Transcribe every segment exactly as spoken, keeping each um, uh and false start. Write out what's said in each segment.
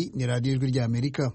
Iyi ni radiyo ijwi ry'Amerika.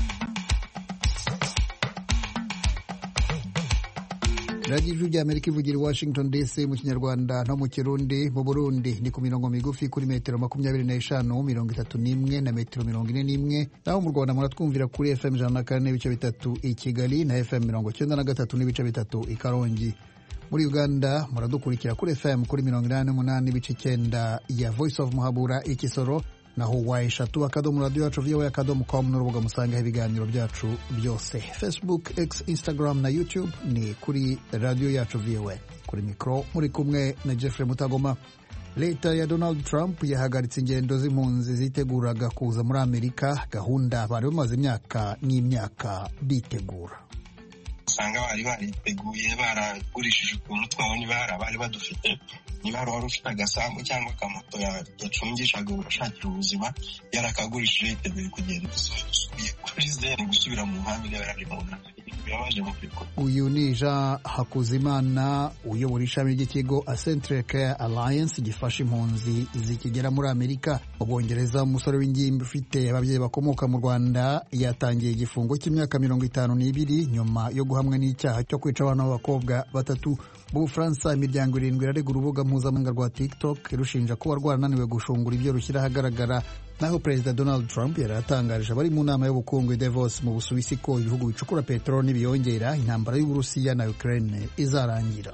radiyo ijwi ry'Amerika ivugira i Washington D C mu Kinyarwanda no mu Kirundi. Mu Burundi ni ku mirongo migufi kuri metero makumyabiri n'eshanu, mirongo itatu n'imwe na metero mirongo ine n'imwe. Naho mu Rwanda muratwumvira kuri F M ijana na kane n'ibice bitatu i Kigali na F M mirongo cyenda na gatatu n'ibice bitatu i Karongi. Muri Uganda muradukurikira kuri F M kuri mirongo inani n'umunani n'ibice icyenda ya Voice of Muhabura i Kisoro, naho wa eshatu akadomo radio yacu V O A akadomo com n'urubuga musangaho ibiganiro byacu byose. Facebook, X, Instagram na YouTube ni kuri radio yacu V O A. Kuri mikro muri kumwe na Jeffrey Mutagoma. Leta ya Donald Trump yahagaritse ingendo z'impunzi ziteguraga kuza muri Amerika, gahunda bari bamaze imyaka n'imyaka bitegura. Usanga bari bariteguye baragurishije ukuntu twabona niba hari abari badufite, niba hari wari ufite agasambu cyangwa akamoto yacungishaga urashakira ubuzima yarakagurishije yiteguye kugenda dusubiye kuri zene gusubira mu nkambi niba yari mu nkambi. Uyu ni Jean Hakuzimana uyobora ishami ry'ikigo A Central Care Alliance gifasha impunzi zikigera muri Amerika. Mu Bwongereza umusore w'ingimbi ufite ababyeyi bakomoka mu Rwanda yatangiye igifungo cy'imyaka mirongo itanu n'ibiri nyuma yo guhamwa n'icyaha cyo kwica abana b'abakobwa batatu. Mu Bufaransa imiryango irindwi irarega urubuga mpuzamahanga rwa TikTok irushinja kuba rwarananiwe gushungura ibyo rushyira ahagaragara. Naho Perezida Donald Trump yaratangarije abari mu nama y'ubukungu i Davos mu Busuwisi ko ibihugu bicukura peteroli n'ibiyongera intambara y'Uburusiya na Ukraine izarangira.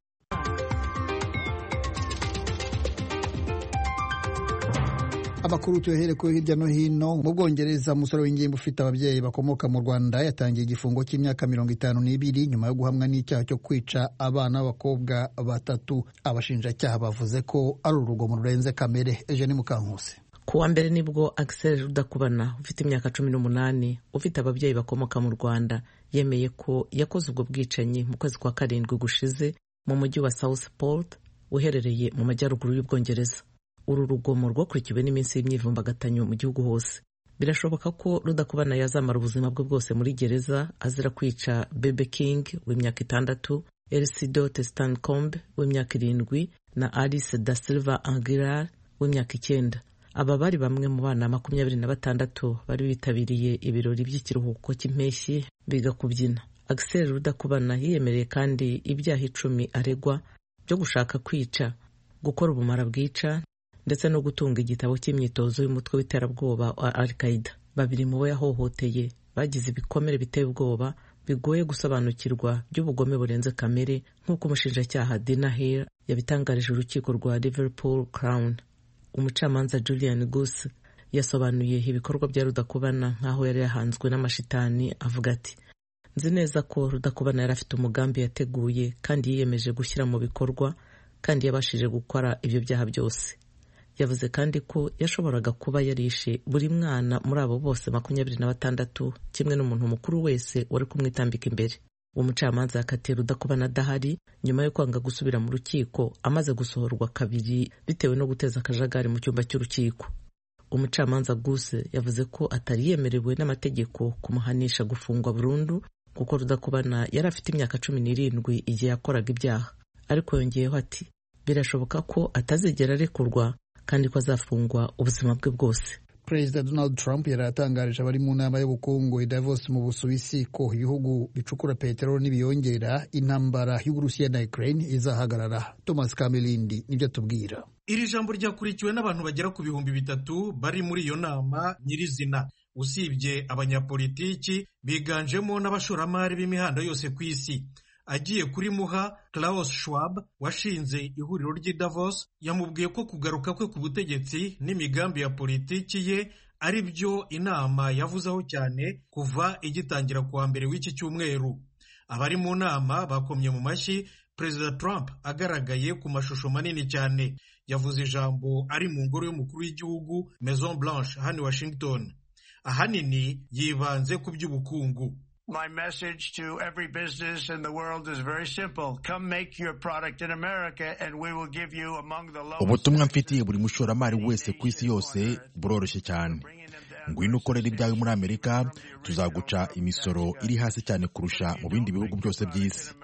Amakuru tuyahereko hirya no hino. Mu Bwongereza umusore w'ingimbi ufite ababyeyi bakomoka mu Rwanda yatangiye igifungo cy'imyaka mirongo itanu n'ibiri nyuma yo guhamwa n'icyaha cyo kwica abana b'abakobwa batatu. Abashinjacyaha bavuze ko ari urugomo rurenze kamere. Eugene Mukankusi. Kuwa mbere nibwo Axel Rudakubana ufite imyaka cumi n'umunani ufite ababyeyi bakomoka mu Rwanda yemeye ko yakoze ubwo bwicanyi mu kwezi kwa karindwi gushize mu mujyi wa Southport uherereye mu majyaruguru y'Ubwongereza. Uru rugomo rwakurikiwe n'iminsi y'imyivumbagatanyo mu gihugu hose. Birashoboka ko Rudakubana yazamara ubuzima bwe bwose muri gereza azira kwica Bebe King w'imyaka itandatu, Elsido Testancombe w'imyaka irindwi na Alice da Silva Aguilar w'imyaka icyenda. Aba bari bamwe mu bana makumyabiri na batandatu bari bitabiriye ibirori by'ikiruhuko cy'impeshyi biga kubyina. Axel Rudakubana yiyemereye kandi ibyaha icumi aregwa byo gushaka kwica, gukora ubumara bwica ndetse no gutunga igitabo cy'imyitozo y'umutwe w'iterabwoba wa Al-Qaeda. Babiri mu bo yahohoteye bagize ibikomere biteye ubwoba bigoye gusobanukirwa by'ubugome burenze kamere nk'uko umushinjacyaha Dina Hill yabitangarije urukiko rwa Liverpool Crown. Umucamanza Julian Goose yasobanuye ibikorwa bya Rudakubana nk'aho yari yahanzwe n'amashitani, avuga ati: nzi neza ko Rudakubana yari afite umugambi yateguye kandi yiyemeje gushyira mu bikorwa kandi yabashije gukora ibyo byaha byose. Yavuze kandi ko yashoboraga kuba yarishe buri mwana muri abo bose makumyabiri na batandatu kimwe n'umuntu mukuru wese wari kumwitambika imbere. Umucamanza yakatiye Rudakubana adahari nyuma yo kwanga gusubira mu rukiko amaze gusohorwa kabiri bitewe no guteza akajagari mu cyumba cy'urukiko. Umucamanza Guse yavuze ko atari yemerewe n'amategeko kumuhanisha gufungwa burundu kuko Rudakubana yari afite imyaka cumi n'irindwi igihe yakoraga ibyaha, ariko yongeyeho ati birashoboka ko atazigera arekurwa kandi ko azafungwa ubuzima bwe bwose. Perezida Donald Trump yaratangarije abari mu nama y'ubukungu i Davos mu Busuwisi ko ibihugu bicukura peteroli n'ibiyongera intambara y'Uburusiya na Ukraine izahagarara. Thomas Kamilindi nibyo tubwira. Iri jambo ryakurikiwe n'abantu bagera ku bihumbi bitatu bari muri iyo nama nyirizina. Usibye abanyapolitiki biganjemo n'abashoramari b'imihanda yose ku isi. Agiye kuri muha, Klaus Schwab washinze ihuriro ry'i Davos yamubwiye ko kugaruka kwe ku butegetsi n'imigambi ya politiki ye ari byo inama yavuzeho cyane kuva igitangira kuwa mbere w'iki cyumweru. Abari mu nama bakomye mu mashyi, Perezida Trump agaragaye ku mashusho manini cyane. Yavuze ijambo ari mu ngoro y'umukuru w'igihugu Maison Blanche hano Washington. Ahanini yibanze ku by'ubukungu. My message to every business in the world is very simple. Come make your product in America and we will give you among the lowest. Ubutumwa mfitiye buri mushoramari wese ku isi yose buroroshye cyane. Ngwino ukorera ibyawe muri Amerika, tuzaguca imisoro iri hasi cyane kurusha mu bindi bihugu byose by'isi.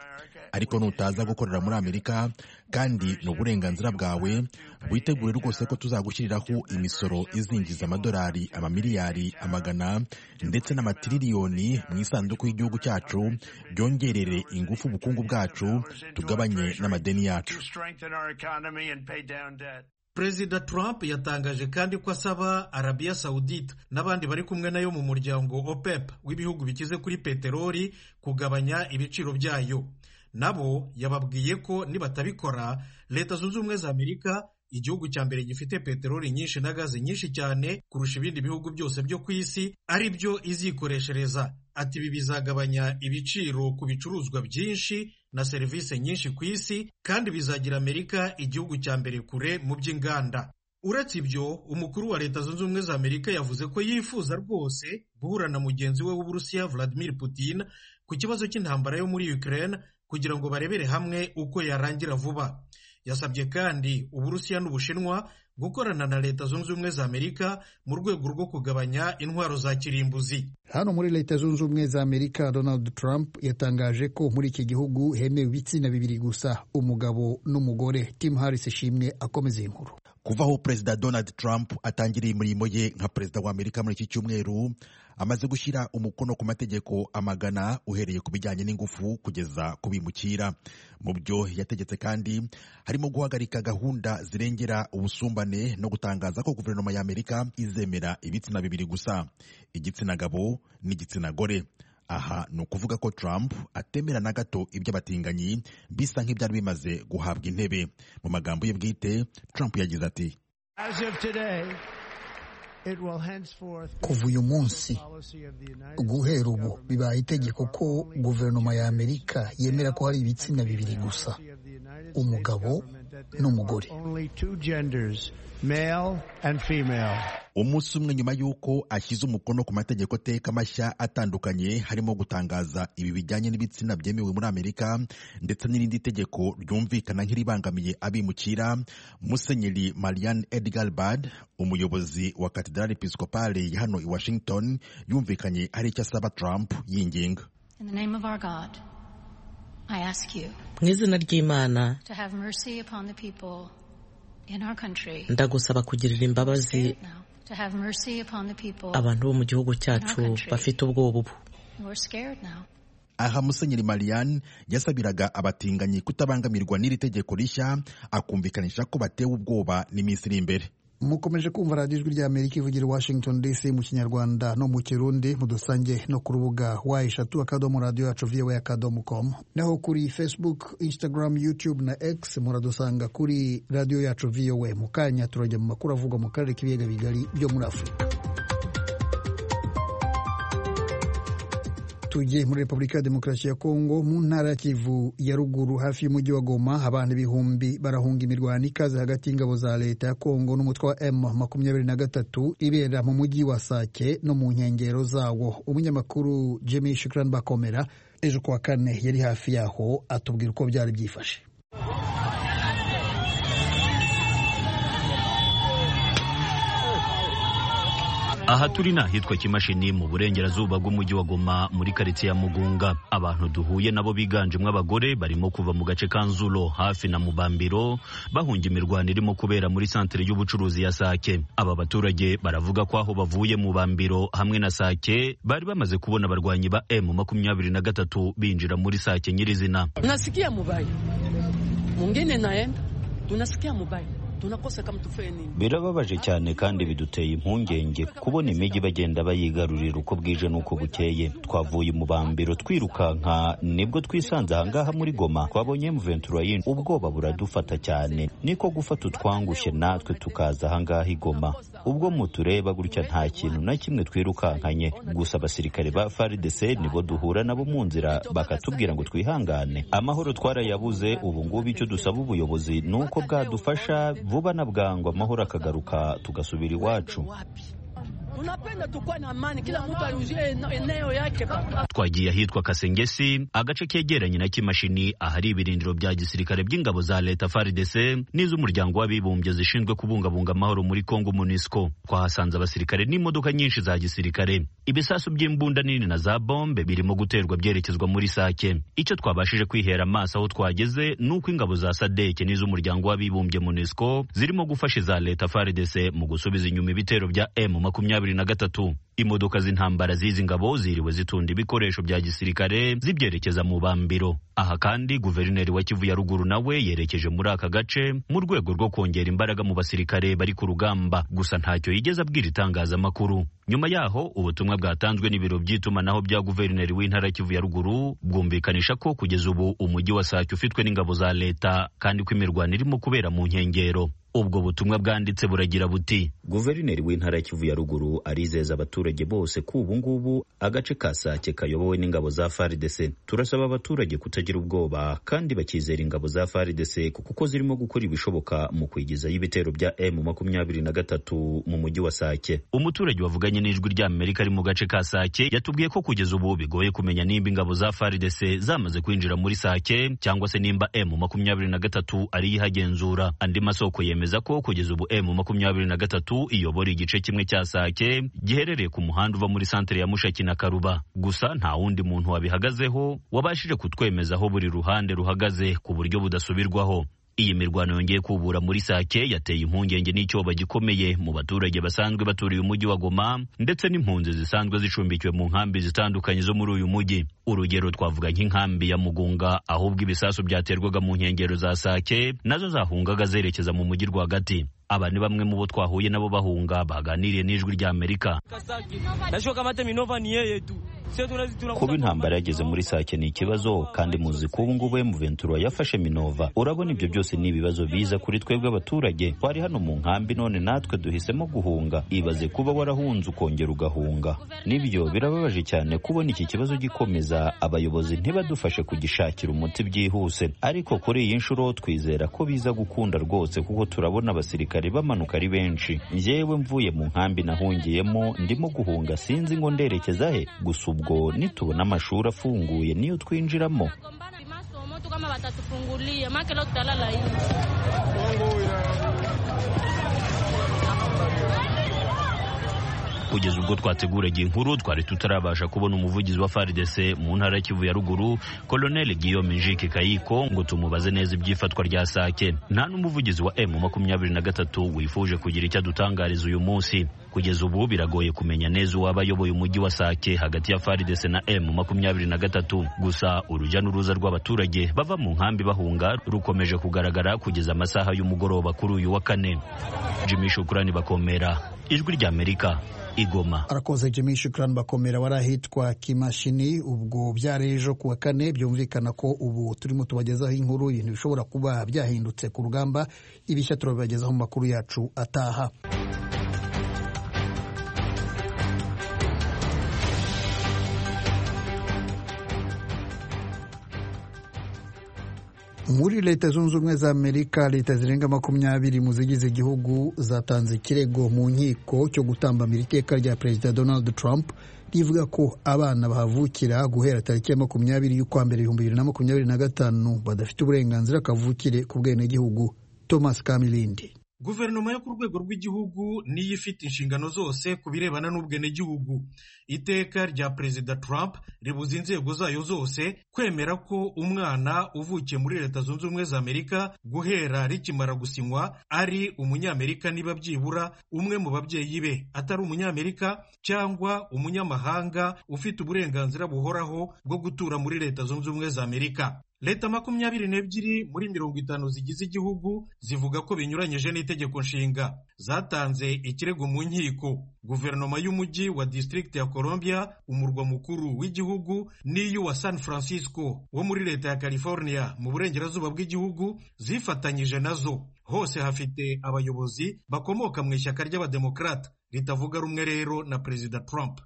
ariko nutaza gukorera muri Amerika kandi ni uburenganzira bwawe, witegure rwose ko tuzagushyiriraho imisoro izinjiza amadolari amamiliyari amagana ndetse n'amatiriyoni mu isanduku y'igihugu cyacu, byongerere ingufu ubukungu bwacu, tugabanye n'amadeni yacu. Perezida Trump yatangaje kandi ko asaba Arabia Saudite n'abandi bari kumwe nayo mu muryango OPEP w'ibihugu bikize kuri peteroli kugabanya ibiciro byayo. Nabo yababwiye ko nibatabikora, Leta Zunze Ubumwe za Amerika, igihugu cya mbere gifite peteroli nyinshi na gaze nyinshi cyane kurusha ibindi bihugu byose byo ku isi, ari byo izikoreshereza. Ati ibi bizagabanya ibiciro ku bicuruzwa byinshi na serivisi nyinshi ku isi, kandi bizagira Amerika igihugu cya mbere kure mu by'inganda. Uretse ibyo, umukuru wa Leta Zunze Ubumwe za Amerika yavuze ko yifuza rwose guhura na mugenzi we w'Uburusiya Vladimir Putin ku kibazo cy'intambara yo muri Ukraine kugira ngo barebere hamwe uko yarangira vuba. Yasabye kandi Uburusiya n'Ubushinwa gukorana na Leta Zunze Ubumwe za Amerika mu rwego rwo kugabanya intwaro za kirimbuzi. Hano muri Leta Zunze Ubumwe za Amerika, Donald Trump yatangaje ko muri iki gihugu hemewe ibitsina bibiri gusa, umugabo n'umugore. Tim Harris ishimwe akomeza inkuru. Kuva aho Perezida Donald Trump atangiriye imirimo ye nka Perezida wa Amerika muri iki cyumweru, amaze gushyira umukono ku mategeko amagana uhereye ku bijyanye n'ingufu kugeza ku bimukira. Mu byo yategetse kandi harimo guhagarika gahunda zirengera ubusumbane no gutangaza ko guverinoma ya Amerika izemera ibitsina bibiri gusa, igitsina gabo n'igitsina gore. Aha ni ukuvuga ko Trump atemera na gato iby'abatinganyi bisa nk'ibyari bimaze guhabwa intebe. Mu magambo ye bwite, Trump yagize ati: kuva uyu munsi, guhera ubu, bibaye itegeko ko guverinoma ya Amerika yemera ko hari ibitsina bibiri gusa, umugabo n'umugore. Umunsi umwe nyuma y'uko ashyize umukono ku mategeko teka mashya atandukanye, harimo gutangaza ibi bijyanye n'ibitsina byemewe muri Amerika ndetse n'irindi tegeko ryumvikana nk'iribangamiye abimukira, Musenyeri Marian Edgar Bard, umuyobozi wa Katedrali Episcopale ya hano i Washington, yumvikanye hari icyo asaba Trump yinginga. Mu izina ry'Imana, ndagusaba kugirira imbabazi abantu bo mu gihugu cyacu bafite ubwoba ubu. Aha Musenyeri Marian yasabiraga abatinganyi kutabangamirwa n'iri tegeko rishya, akumvikanisha ko batewe ubwoba n'iminsi iri imbere. Mukomeje kumva radiyo ijwi rya Amerika ivugira Washington D C mu Kinyarwanda no mu Kirundi. Mudusange no ku rubuga wa eshatu akadomo radio yacu voa akadomo com, naho kuri Facebook, Instagram, YouTube na X muradusanga kuri radio yacu voa. Mu kanya turajya mu makuru avugwa mu karere k'ibiyaga bigari byo muri Afurika. Tujye muri Repubulika ya Demokarasi ya Kongo, mu ntara ya Kivu ya ruguru hafi y'umujyi wa Goma. Abantu ibihumbi barahunga imirwano ikaze hagati y'ingabo za leta ya Kongo n'umutwe wa M makumyabiri na gatatu ibera mu mujyi wa Sake no mu nkengero zawo. Umunyamakuru Jimmy Shukran Bakomera ejo kuwa kane yari hafi yaho atubwira uko byari byifashe. Aha turi n'ahitwa Kimashini mu burengerazuba bw'umujyi wa Goma muri karitsiye ya Mugunga. Abantu duhuye nabo biganjemo abagore barimo kuva mu gace ka Nzulo hafi na Mubambiro bahunga imirwano irimo kubera muri santere y'ubucuruzi ya Sake. Aba baturage baravuga ko aho bavuye mu Bambiro hamwe na Sake bari bamaze kubona abarwanyi ba M makumyabiri na gatatu binjira muri Sake nyirizina. Tunasikia mubaya, mwingine naenda, tunasikia mubaya. Birababaje cyane kandi biduteye impungenge kubona imijyi bagenda bayigarurira uko bwije n'uko bukeye. Twavuye mu Bambiro twirukanka, nibwo twisanze ahangaha muri Goma. Twabonye M vingt-trois yindi, ubwoba buradufata cyane, niko gufata utwangushye natwe tukaza ahangaha i Goma. Ubwo mutureba gutya nta kintu na kimwe twirukankanye, gusa abasirikare ba F A R D C nibo duhura nabo mu nzira bakatubwira ngo twihangane. Amahoro twarayabuze, ubu ngubu icyo dusaba ubuyobozi nuko bwadufasha vuba na bwangu amahoro akagaruka tugasubira iwacu. Tunapenda tukua na amani, kila mtu arudie eneo yake. Twagiye ahitwa Kasengesi, agace kegeranye na Kimashini, ahari ibirindiro bya gisirikare by'ingabo za leta F A R D C n'iz'umuryango w'abibumbye zishinzwe kubungabunga amahoro muri Kongo MONUSCO. Twahasanze abasirikare n'imodoka nyinshi za gisirikare. Ibisasu by'imbunda nini na za bombe birimo guterwa byerekezwa muri Sake. Icyo twabashije kwihera amaso aho twageze nuko ingabo za Sadek n'iz'umuryango w'abibumbye MONUSCO zirimo gufasha za leta F A R D C mu gusubiza inyuma ibitero bya M makumyabiri na gatatu. Imodoka z'intambara z'izi ngabo ziriwe zitunda ibikoresho bya gisirikare zibyerekeza mu bambiro. Aha kandi guverineri wa Kivu ya ruguru nawe yerekeje muri aka gace mu rwego rwo kongera imbaraga mu basirikare bari ku rugamba, gusa ntacyo yigeze abwira itangazamakuru. Nyuma yaho ubutumwa bwatanzwe n'ibiro by'itumanaho bya guverineri w'intara Kivu ya ruguru bwumvikanisha ko kugeza ubu umujyi wa Sake ufitwe n'ingabo za leta kandi ko imirwano irimo kubera mu nkengero. Ubwo butumwa bwanditse buragira buti: guverineri w'intara Kivu ya ruguru arizeza abaturage bose ko ubu ngubu agace ka Sake kayobowe n'ingabo za F A R D C. Turasaba abaturage kutagira ubwoba kandi bakizera ingabo za F A R D C kuko zirimo gukora ibishoboka mu kwigizayo ibitero bya M makumyabiri na gatatu mu mujyi wa Sake. Umuturage wavuganye n'ijwi rya Amerika ari mu gace ka Sake yatubwiye ko kugeza ubu bigoye kumenya nimba ingabo za F A R D C zamaze kwinjira muri Sake cyangwa se nimba M makumyabiri na gatatu ari ihagenzura. Andi masoko yemeza ko kugeza ubu M makumyabiri na gatatu iyobora igice kimwe cya Sake giherereye ku muhanda uva muri santere ya Mushaki na Karuba. Gusa nta wundi muntu wabihagazeho wabashije kutwemeza aho buri ruhande ruhagaze ku buryo budasubirwaho. Iyi mirwano yongeye kubura muri Sake yateye impungenge n'icyoba gikomeye mu baturage basanzwe baturiye umujyi wa Goma ndetse n'impunzi zisanzwe zicumbikiwe mu nkambi zitandukanye zo muri uyu mujyi. Urugero twavuga nk'inkambi ya Mugunga, ahubwo ibisasu byaterwaga mu nkengero za Sake nazo zahungaga zerekeza mu mujyi rwagati. Aba ni bamwe mu bo twahuye nabo bahunga baganiriye n'ijwi rya Amerika. Kuba intambara yageze muri Sake ni ikibazo, kandi muzi ko ubu ngubu M Ventura yafashe Minova. Urabona ibyo byose ni ibibazo biza kuri twebwe abaturage. Twari hano mu nkambi none natwe duhisemo guhunga. Ibaze kuba warahunze ukongera ugahunga. Nibyo birababaje cyane kubona iki kibazo gikomeza, abayobozi ntibadufashe kugishakira umuti byihuse. Ariko kuri iyi nshuro twizera ko biza gukunda rwose kuko turabona abasirikare bamanuka ari benshi. Njyewe mvuye mu nkambi nahungiyemo ndimo guhunga, sinzi ngo nderekeza he. Gusa ubwo nitubona amashuri afunguye niyo twinjiramo. Kugeza ubwo twateguraga inkuru twari tutarabasha kubona umuvugizi wa F A R D C mu ntara ya Kivu ya ruguru, Colonel Guillaume Njike Kayiko, ngo tumubaze neza ibyifatwa rya Sake. Nta n'umuvugizi wa M makumyabiri na gatatu wifuje kugira icyo adutangariza uyu munsi. Kugeza ubu biragoye kumenya neza uwaba ayoboye umujyi wa Sake hagati ya F A R D C na M makumyabiri na gatatu. Gusa urujya n'uruza rw'abaturage bava mu nkambi bahunga rukomeje kugaragara kugeza amasaha y'umugoroba kuri uyu wa kane. Jimmy Shukrani Bakomera, ijwi rya Amerika, Igoma. Arakoze Jimmy Shukrani Bakomera. Warahitwa Kimashini ubwo byari ejo kuwa kane. Byumvikana ko ubu turimo tubagezaho inkuru ibintu bishobora kuba byahindutse ku rugamba. Ibishya turabagezaho mu makuru yacu ataha. Muri Leta Zunze Ubumwe za Amerika, leta zirenga makumyabiri mu zigize igihugu zatanze ikirego mu nkiko cyo gutambamira iteka rya Perezida Donald Trump rivuga ko abana bahavukira guhera tariki ya makumyabiri y'ukwa mbere ibihumbi bibiri na makumyabiri na gatanu badafite uburenganzira kavukire ku bwenegihugu. Thomas Kamilindi. Guverinoma yo ku rwego rw'igihugu niyo ifite inshingano zose ku birebana n'ubwenegihugu. Iteka rya Perezida Trump ribuza inzego zayo zose kwemera ko umwana uvukiye muri Leta Zunze Ubumwe za Amerika guhera rikimara gusinywa ari umunyamerika niba byibura umwe mu babyeyi be atari umunyamerika cyangwa umunyamahanga ufite uburenganzira buhoraho bwo gutura muri Leta Zunze Ubumwe za Amerika. Leta makumyabiri n'ebyiri muri mirongo itanu zigize igihugu zivuga ko binyuranyije n'itegeko nshinga. Zatanze ikirego mu nkiko. Guverinoma y'umujyi wa District ya Columbia, umurwa mukuru w'igihugu, n'iyu wa San Francisco wo muri Leta ya California mu burengerazuba bw'igihugu zifatanyije nazo. Hose hafite abayobozi bakomoka mu ishyaka ry'abademokrata ritavuga rumwe rero na Perezida Trump.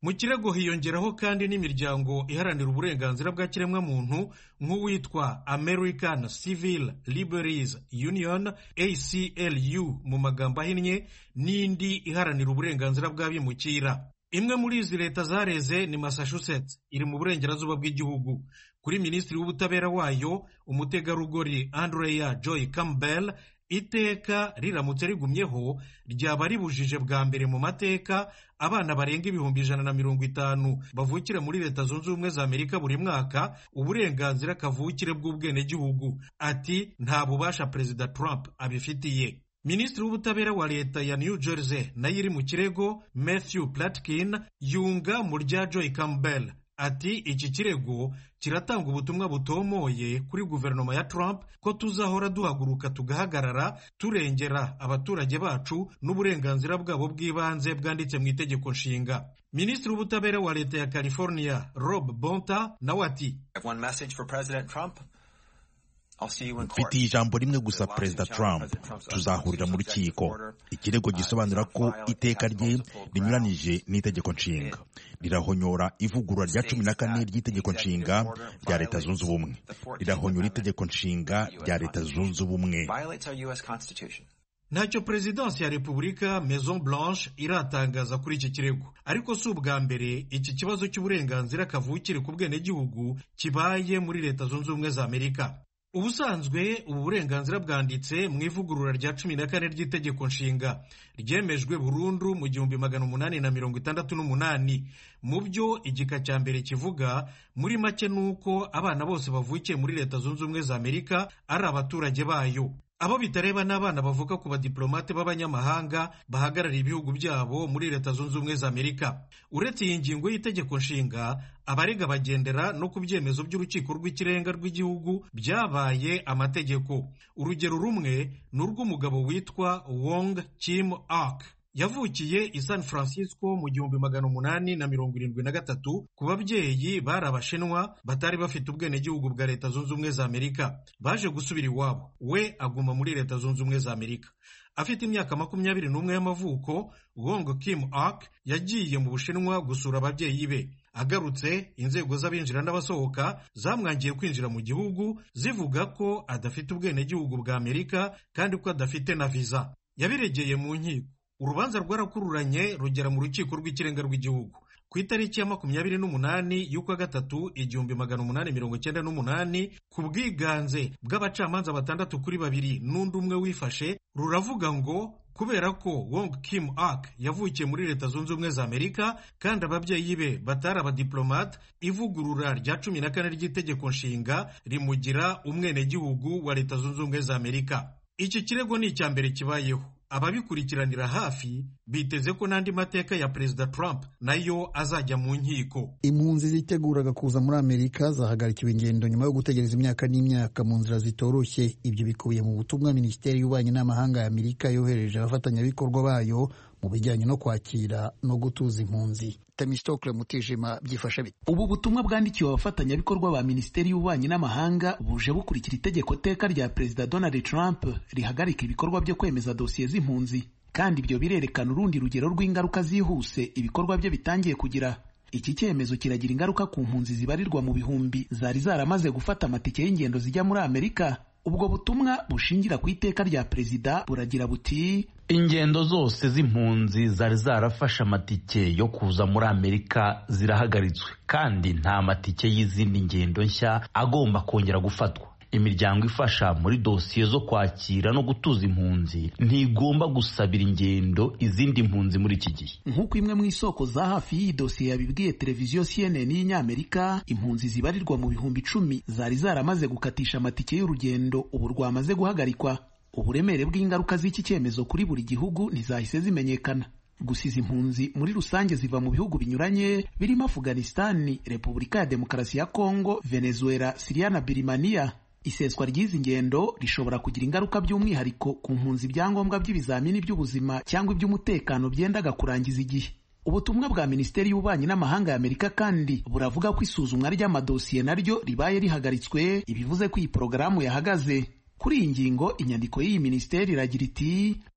Mu kirego hiyongeraho kandi n'imiryango iharanira uburenganzira bwa kiremwamuntu nk'uwitwa American Civil Liberties Union A C L U mu magambo ahinnye, n'indi iharanira uburenganzira bw'abimukira. Imwe muri izi leta zareze ni Massachusetts, iri mu burengerazuba bw'igihugu. Kuri minisitiri w'ubutabera wayo, umutegarugori Andrea Joy Campbell, iteka riramutse rigumyeho ryaba ribujije bwa mbere mu mateka abana barenga ibihumbi ijana na mirongo itanu bavukira muri Leta Zunze Ubumwe za Amerika buri mwaka uburenganzira kavukire bw'ubwenegihugu. Ati nta bubasha Perezida Trump abifitiye. Minisitiri w'ubutabera wa leta ya New Jersey nayo iri mu kirego, Matthew Platkin, yunga mu rya Joy Campbell. Ati iki kirego kiratanga ubutumwa butomoye kuri guverinoma ya Trump ko tuzahora duhaguruka tugahagarara turengera abaturage bacu n'uburenganzira bwabo bw'ibanze bwanditse mu itegeko nshinga. Minisitiri w'ubutabera wa leta ya California Rob Bonta nawe ati mfitiye ijambo rimwe gusa Perezida Trump, tuzahurira mu rukiko. Ikirego gisobanura ko iteka rye rinyuranije n'itegeko nshinga, rirahonyora ivugurura rya cumi na kane ry'itegeko nshinga rya Leta Zunze Ubumwe, rirahonyora itegeko nshinga rya Leta Zunze Ubumwe. Ntacyo Perezidansi ya Repubulika Maison Blanche iratangaza kuri iki kirego, ariko si ubwa mbere iki kibazo cy'uburenganzira kavukire ku bwenegihugu kibaye muri Leta Zunze Ubumwe za Amerika. Ubusanzwe ubu burenganzira bwanditse mu ivugurura rya cumi na kane ry'itegeko nshinga ryemejwe burundu mu gihumbi magana umunani na mirongo itandatu n'umunani. Mu byo igika cya mbere kivuga muri make nuko abana bose bavukiye muri Leta Zunze Ubumwe za Amerika ari abaturage bayo. Abo bitareba n'abana bavuka ku badiplomate b'abanyamahanga bahagarariye ibihugu byabo muri Leta Zunze Ubumwe za Amerika. Uretse iyi ngingo y'itegeko nshinga, abarega bagendera no ku byemezo by'urukiko rw'ikirenga rw'igihugu byabaye amategeko. Urugero rumwe ni urw'umugabo witwa Wong Kim Ark. Yavukiye i San Francisco mu gihumbi magana umunani na mirongo irindwi na gatatu ku babyeyi bari Abashinwa batari bafite ubwenegihugu bwa Leta Zunze Ubumwe za Amerika. Baje gusubira iwabo, we aguma muri Leta Zunze Ubumwe za Amerika. Afite imyaka makumyabiri n'umwe y'amavuko, Wong Kim Ark yagiye mu Bushinwa gusura ababyeyi be. Agarutse, inzego z'abinjira n'abasohoka zamwangiye kwinjira mu gihugu zivuga ko adafite ubwenegihugu bwa Amerika kandi ko adafite na visa. Yabiregeye mu nkiko. Urubanza rwarakururanye rugera mu rukiko rw'ikirenga rw'igihugu. Ku itariki ya makumyabiri n'umunani y'ukwa gatatu igihumbi magana umunani mirongo cyenda n'umunani, ku bwiganze bw'abacamanza batandatu kuri babiri n'undi umwe wifashe, ruravuga ngo kubera ko Wong Kim Ark yavukiye muri Leta Zunze Ubumwe za Amerika kandi ababyeyi be batari abadiplomate, ivugurura rya cumi na kane ry'itegeko nshinga rimugira umwenegihugu wa Leta Zunze Ubumwe za Amerika. Iki kirego ni icya mbere kibayeho. Ababikurikiranira hafi biteze ko n'andi mateka ya Perezida Trump nayo azajya mu nkiko. Impunzi ziteguraga kuza muri Amerika zahagarikiwe ingendo nyuma yo gutegereza imyaka n'imyaka mu nzira zitoroshye. Ibyo bikubiye mu butumwa Minisiteri y'Ububanyi n'Amahanga ya Amerika yohereje abafatanyabikorwa bayo mu bijyanye no kwakira no gutuza impunzi. Temistokle Mutijima byifashe bite? Ubu butumwa bwandikiwe abafatanyabikorwa ba Minisiteri y'Ububanyi n'Amahanga buje bukurikira itegeko teka rya Perezida Donald Trump rihagarika ibikorwa byo kwemeza dosiye z'impunzi, kandi ibyo birerekana urundi rugero rw'ingaruka zihuse ibikorwa bye bitangiye kugira. Iki cyemezo kiragira ingaruka ku mpunzi zibarirwa mu bihumbi zari zaramaze gufata amatike y'ingendo zijya muri Amerika. Ubwo butumwa bushingira ku iteka rya Perezida buragira buti: ingendo zose z'impunzi zari zarafashe amatike yo kuza muri Amerika zirahagaritswe, kandi nta matike y'izindi ngendo nshya agomba kongera gufatwa. Imiryango ifasha muri dosiye zo kwakira no gutuza impunzi ntigomba gusabira ingendo izindi mpunzi muri iki gihe. Nk'uko imwe mu isoko za hafi y'iyi dosiye yabibwiye televiziyo C N N y'Inyamerika, impunzi zibarirwa mu bihumbi icumi zari zaramaze gukatisha amatike y'urugendo ubu rwamaze guhagarikwa. Uburemere bw'ingaruka z'iki cyemezo kuri buri gihugu ntizahise zimenyekana. Gusa izi mpunzi muri rusange ziva mu bihugu binyuranye birimo Afghanistan, Repubulika ya Demokarasi ya Kongo, Venezuela, Syria na Birimaniya. Iseswa ry'izi ngendo rishobora kugira ingaruka by'umwihariko ku mpunzi ibyangombwa by'ibizamini by'ubuzima cyangwa iby'umutekano byendaga kurangiza igihe. Ubutumwa bwa Minisiteri y'Ububanyi n'Amahanga ya Amerika kandi buravuga ko isuzumwa ry'amadosiye naryo ribaye rihagaritswe, ibivuze ko iyi porogaramu yahagaze. Kuri iyi ngingo, inyandiko y'iyi minisiteri iragira iti: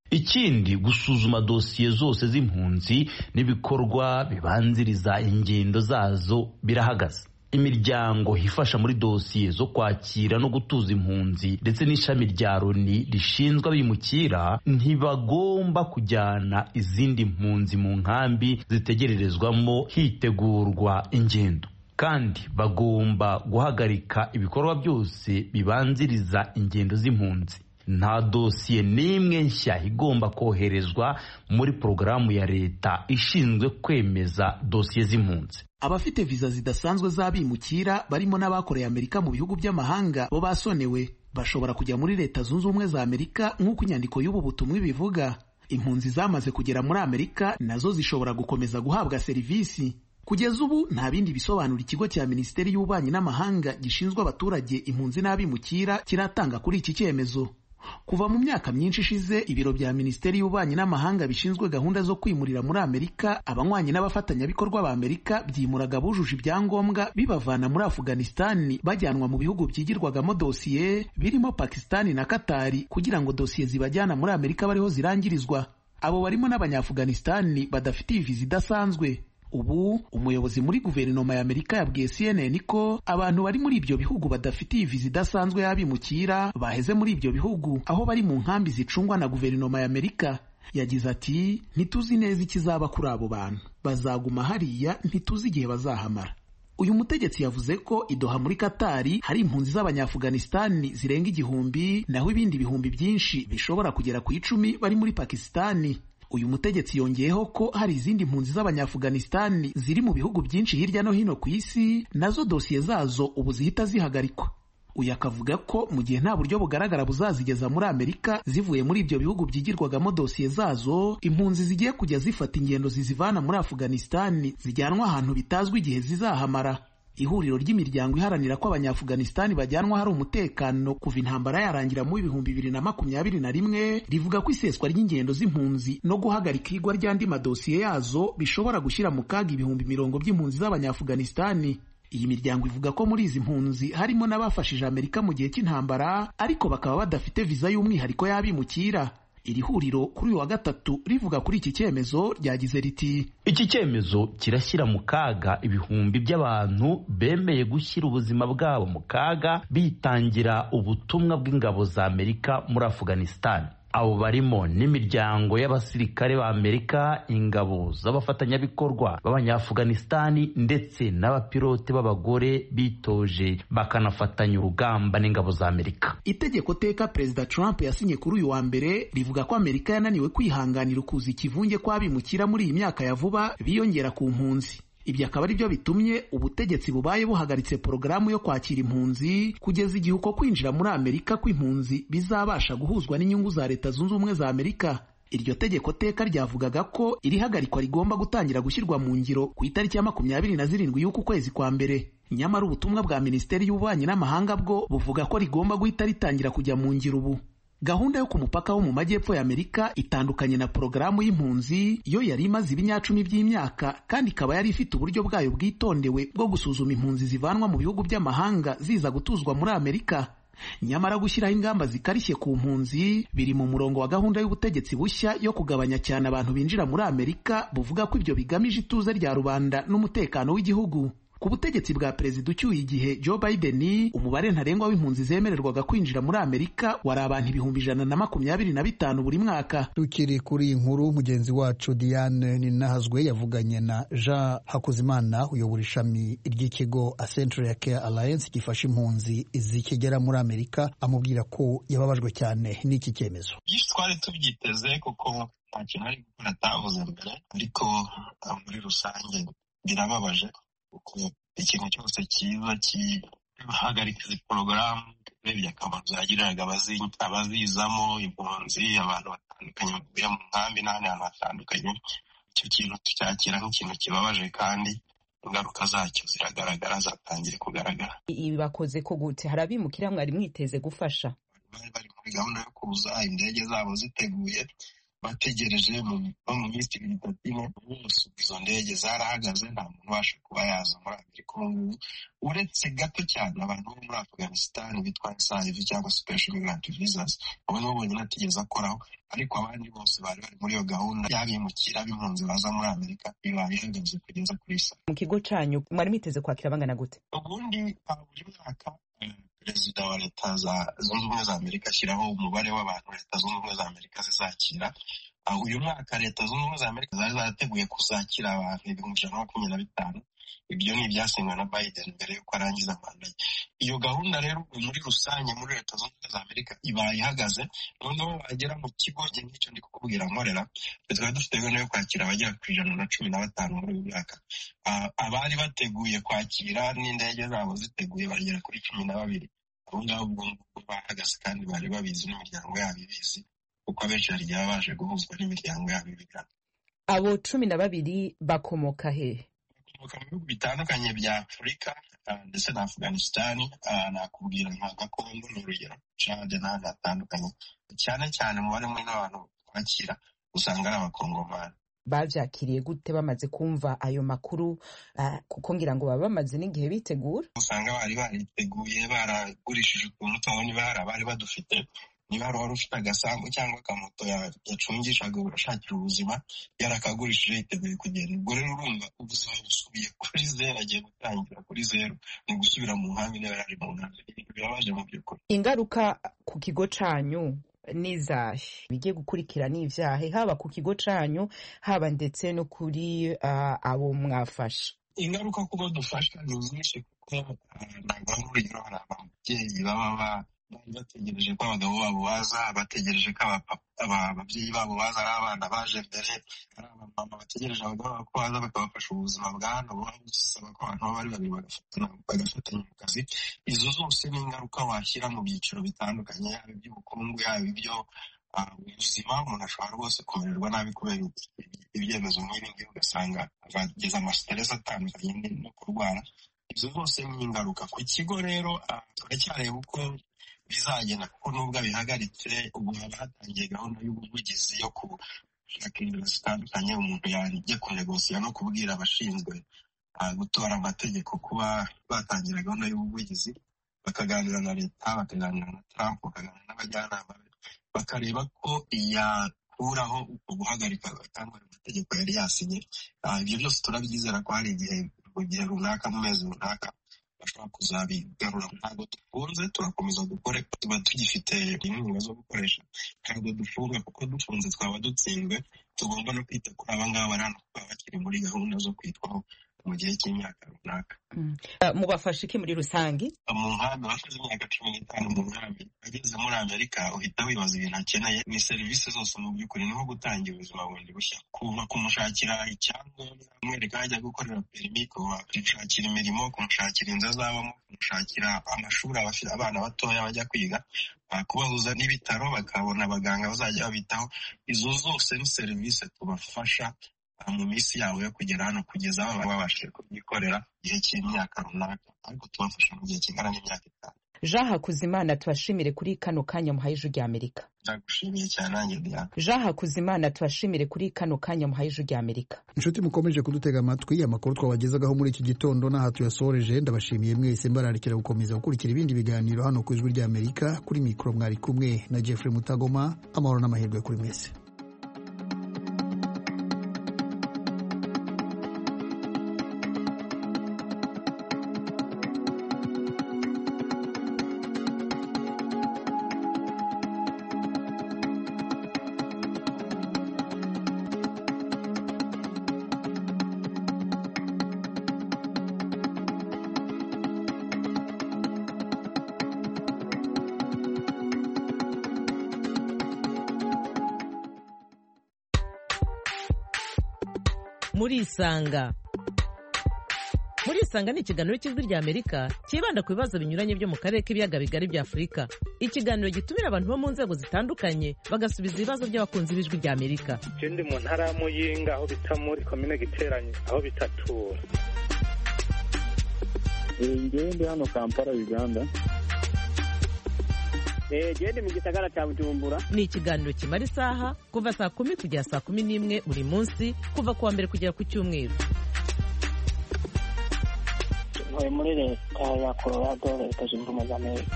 ikindi gusuzuma dosiye zose z'impunzi n'ibikorwa bibanziriza ingendo zazo birahagaze. Imiryango ifasha muri dosiye zo kwakira no gutuza impunzi ndetse n'ishami rya Loni rishinzwe abimukira ntibagomba kujyana izindi mpunzi mu nkambi zitegererezwamo hitegurwa ingendo, kandi bagomba guhagarika ibikorwa byose bibanziriza ingendo z'impunzi. Nta dosiye n'imwe nshya igomba koherezwa muri porogaramu ya leta ishinzwe kwemeza dosiye z'impunzi. Abafite viza zidasanzwe z'abimukira barimo n'abakoreye Amerika mu bihugu by'amahanga bo basonewe bashobora kujya muri Leta Zunze Ubumwe za Amerika nk'uko inyandiko y'ubu butumwa ibivuga. Impunzi zamaze kugera muri Amerika nazo zishobora gukomeza guhabwa serivisi. Kugeza ubu nta bindi bisobanura ikigo cya Minisiteri y'Ububanyi n'Amahanga gishinzwe abaturage, impunzi n'abimukira kiratanga kuri iki cyemezo. Kuva mu myaka myinshi ishize, ibiro bya Minisiteri y'Ububanyi n'Amahanga bishinzwe gahunda zo kwimurira muri Amerika abanywanyi n'abafatanyabikorwa ba Amerika byimuraga bujuje ibyangombwa bibavana muri Afghanistan bajyanwa mu bihugu byigirwagamo dosiye birimo Pakistan na Qatar kugira ngo dosiye zibajyana muri Amerika bariho zirangirizwa. Abo barimo n'Abanya-Afghanistan badafitiye viza idasanzwe. Ubu umuyobozi muri guverinoma ya Amerika yabwiye C N N ko abantu bari muri ibyo bihugu badafitiye viza idasanzwe y'abimukira baheze muri ibyo bihugu aho bari mu nkambi zicungwa na guverinoma ya Amerika. Yagize ati, ntituzi neza ikizaba kuri abo bantu, bazaguma hariya, ntituzi igihe bazahamara. Uyu mutegetsi yavuze ko i Doha muri Qatar hari impunzi z'Abanya-Afghanistan zirenga igihumbi, naho ibindi bihumbi byinshi bishobora kugera ku icumi bari muri Pakistan. Uyu mutegetsi yongeyeho ko hari izindi mpunzi z'Abanya-Afghanistan ziri mu bihugu byinshi hirya no hino ku isi, nazo dosiye zazo ubu zihita zihagarikwa. Uyu akavuga ko mu gihe nta buryo bugaragara buzazigeza muri Amerika zivuye muri ibyo bihugu byigirwagamo dosiye zazo, impunzi zigiye kujya zifata ingendo zizivana muri Afghanistan zijyanwa ahantu bitazwi igihe zizahamara. Ihuriro ry'imiryango iharanira ko Abanya-Afghanistan bajyanwa hari umutekano kuva intambara yarangira mu ibihumbi bibiri na makumyabiri na rimwe rivuga ko iseswa ry'ingendo z'impunzi no guhagarika igwa ry'andi madosiye yazo bishobora gushyira mu kaga ibihumbi mirongo by'impunzi z'Abanya-Afghanistan. Iyi miryango ivuga ko muri izi mpunzi harimo n'abafashije Amerika mu gihe cy'intambara ariko bakaba badafite viza y'umwihariko y'abimukira. Iri huriro kuri uyu wa gatatu rivuga kuri iki cyemezo ryagize riti, iki cyemezo kirashyira mu kaga ibihumbi by'abantu bemeye gushyira ubuzima bwabo mu kaga bitangira ubutumwa bw'ingabo za Amerika muri Afghanistan. Abo barimo n'imiryango y'abasirikare ba Amerika, ingabo z'abafatanyabikorwa b'Abanya-Afghanistan ndetse n'abapilote b'abagore bitoje bakanafatanya urugamba n'ingabo za Amerika. Itegeko teka Perezida Trump yasinye kuri uyu wa mbere rivuga ko Amerika yananiwe kwihanganira ukuza ikivunge kw'abimukira muri iyi myaka ya vuba biyongera ku mpunzi. Ibyo akaba ari byo bitumye ubutegetsi bubaye buhagaritse porogaramu yo kwakira impunzi kugeza igihe uko kwinjira muri Amerika kw'impunzi bizabasha guhuzwa n'inyungu za Leta Zunze Ubumwe za Amerika. Iryo tegeko teka ryavugaga ko iri hagarikwa rigomba gutangira gushyirwa mu ngiro ku itariki ya makumyabiri na zirindwi y'uku kwezi kwa mbere. Nyamara ubutumwa bwa Minisiteri y'Ububanyi n'Amahanga bwo buvuga ko rigomba guhita ritangira kujya mu ngiro ubu. Gahunda yo ku mupaka wo mu majyepfo ya Amerika itandukanye na porogaramu y'impunzi yo yari imaze ibinyacumi by'imyaka kandi ikaba yari ifite uburyo bwayo bwitondewe bwo gusuzuma impunzi zivanwa mu bihugu by'amahanga ziza gutuzwa muri Amerika. Nyamara gushyiraho ingamba zikarishye ku mpunzi biri mu murongo wa gahunda y'ubutegetsi bushya yo kugabanya cyane abantu binjira muri Amerika buvuga ko ibyo bigamije ituze rya rubanda n'umutekano w'igihugu. Ku butegetsi bwa Perezida ucyuye igihe Joe Biden, umubare ntarengwa w'impunzi zemererwaga kwinjira muri Amerika wari abantu ibihumbi ijana na makumyabiri na bitanu buri mwaka. Tukiri kuri iyi nkuru, mugenzi wacu Diane Ninahazwe yavuganye na Jean Hakuzimana uyobora ishami ry'ikigo A Century Care Alliance gifasha impunzi zikigera muri Amerika, amubwira ko yababajwe cyane n'iki cyemezo. Twari tubyiteze kuko nta kintu ari gukora atavuze mbere, ariko muri rusange birababaje kuko ikintu cyose cyiza kihagarika izi porogaramu birebye akamaro zagiriraga abazizamo, impunzi, abantu batandukanye bavuye mu nkambi n'ahandi hantu hatandukanye. Icyo kintu tucyakira nk'ikintu kibabaje kandi ingaruka zacyo ziragaragara, zatangiye kugaragara. Ibi bakoze ko gute? Hari abimukira mwari mwiteze gufasha? Bari bari muri gahunda yo kuza, indege zabo ziteguye, bategereje mu minsi ibiri itatu ine bose izo ndege zarahagaze nta muntu ubasha kuba yaza muri Amerika ubu ngubu uretse gato cyane abantu bo muri Afghanistan bitwa S I V cyangwa Special Immigrant Visas abo nibo bonyine atigeze akoraho ariko abandi bose bari bari muri iyo gahunda y'abimukira b'impunzi baza muri Amerika bibaye ihagaze kugeza kuri saa. Mu kigo canyu mwari miteze kwakira bangana gute? Ubundi buri mwaka perezida wa leta zunze ubumwe za Amerika ashyiraho umubare w'abantu leta zunze ubumwe za Amerika zizakira. Uyu mwaka leta zunze ubumwe za Amerika zari zarateguye kuzakira abantu ibihumbi ijana na makumyabiri na bitanu. Ibyo ni ibyasinywe na Biden mbere y'uko arangiza manda ye. Iyo gahunda rero muri rusange muri leta zunze ubumwe za Amerika ibaye ihagaze, noneho bagera mu kigo njye nk'icyo ndi kukubwira nkorera twari dufite gahunda yo kwakira abagera ku ijana na cumi na batanu muri uyu mwaka. Abari bateguye kwakira n'indege zabo ziteguye bagera kuri cumi na babiri. Abo ngabo ubwo ngubwo bahagaze kandi bari babizi n'imiryango yabo ibizi kuko abenshi hari igihe baje guhuzwa n'imiryango yabo ibigana. Abo cumi na babiri bakomoka he? Bakomoka mu bihugu bitandukanye bya Afurika ndetse na Afghanistan, nakubwira nka Gakongo ni urugero, Chad n'ahandi hatandukanye. Cyane cyane umubare munini w'abantu twakira usanga ari abakongomani. Bavyakiriye gute bamaze kumva ayo makuru uh, kuko ngira ngo baba bamaze n'igihe bitegura? Usanga bari bariteguye baragurishije ukuntu twabonye bari bari badufite niba wari ufite agasambu cyangwa akamoto yacungishaga urashakira ubuzima yarakagurishije yiteguye kugenda. Ubwo rero urumva ubuzima busubiye kuri zero, agiye gutangira kuri zero, ni gusubira mu nkambi niba yari mu nkambi. Birabaje mu by'ukuri. Ingaruka ku kigo canyu nizahe bigiye gukurikira n'ivyahe haba ku kigo canyu haba ndetse no kuri uh, abo mwafasha? Ingaruka kubo dufasha ni nyinshi kuko ntabwo ari urugero hari ababyeyi baba bategereje ko abagabo babo baza, bategereje ko ababyeyi babo baza ari abana baje mbere, ari abamama bategereje abagabo babo ko baza bakabafasha ubuzima bwa hano busaba ko abantu baba bari babiri bagafatanya mu kazi. Izo zose ni ingaruka washyira mu byiciro bitandukanye, yaba iby'ubukungu yaba ibyo ubuzima. Umuntu ashobora rwose kumererwa nabi kubera ibyemezo nk'ibi ngibi ugasanga bageze amasiteresi atandukanye no kurwara. Izo zose ni ingaruka. Ku kigo rero turacyareba uko bizagenda kuko nubwo bihagaritse ubu haba hatangiye gahunda y'ubuvugizi yo gushaka inzira zitandukanye umuntu yarijye kunegosiya no kubwira abashinzwe gutora amategeko kuba batangira gahunda y'ubuvugizi, bakaganira na leta, bakaganira na Trump, bakaganira n'abajyanama be, bakareba ko yakuraho uko guhagarika cyangwa amategeko yari yasinye. Ibyo byose turabyizera ko hari igihe mu gihe runaka mu mezi runaka bashobora kuzabigarura. Ntabwo dufunze, turakomeza dukore, tuba tugifite inkunga zo gukoresha. Ntabwo dufunga kuko dufunze twaba dutsinzwe. Tugomba no kwita kuri aba ngaba bari hano kuba bakiri muri gahunda zo kwitwaho mu gihe cy'imyaka runaka. Mubafasha iki muri rusange? Mu nkambi bafite imyaka cumi n'itanu mu nkambi, ageze muri Amerika uhita wibaza ibintu akeneye. Ni serivisi zose mu by'ukuri, ni nko gutangira ubuzima bundi bushya, kuva kumushakira icyangombwa, kumwereka aho ajya gukorera perimi, kumushakira imirimo, kumushakira inzu azabamo, kumushakira amashuri abafite abana batoya bajya kwiga, kubahuza n'ibitaro bakabona abaganga bazajya babitaho. Izo zose ni serivisi tubafasha mu minsi yabo yo kugera hano kugeza aho babashije kubyikorera igihe cy'imyaka runaka, ariko tubafasha mu gihe kingana n'imyaka itanu. Jean Hakuzimana, tubashimire kuri kano kanya muhaye ijwi rya Amerika. Ndagushimiye cyane nanjye Diana. Jean Hakuzimana, tubashimire kuri kano kanya muhaye ijwi rya Amerika. Inshuti mukomeje kudutega amatwi, amakuru twabagezagaho muri iki gitondo n'aha tuyasoreje. Ndabashimiye mwese, mbararikira gukomeza gukurikira ibindi biganiro hano ku ijwi rya Amerika. Kuri mikoro mwari kumwe na Jeffrey Mutagoma. Amahoro n'amahirwe kuri mwese. Muri Isanga. Muri Isanga ni ikiganiro cy'ijwi rya Amerika kibanda ku bibazo binyuranye byo mu karere k'ibiyaga bigari bya Afurika. Ikiganiro gitumira abantu bo mu nzego zitandukanye bagasubiza ibibazo by'abakunzi b'ijwi rya Amerika. Ndi mu ntara ya Muyinga aho bita muri komine Giteranye aho bitatura. Ngiye ndi hano Kampala Uganda. Eh, gende mu gisagara cya Bujumbura. Ni ikiganiro kimara isaha kuva saa kumi kugera saa kumi n'imwe buri munsi kuva kuwa mbere kugera ku cyumweru. Ntuye muri leta ya Colorado, leta zunze ubumwe za Amerika.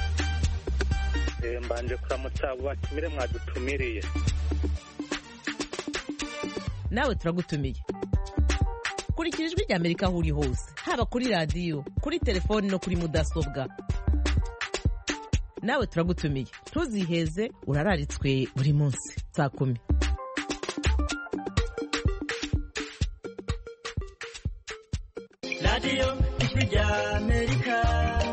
Eh, mbanje kuramutsa abo batumire mwadutumiriye. Nawe turagutumiye. Kurikira ijwi rya Amerika aho uri hose, haba kuri radiyo, kuri telefoni no kuri mudasobwa. Nawe turagutumiye, ntuziheze, urararitswe buri munsi saa kumi. Radio Ijwi rya Amerika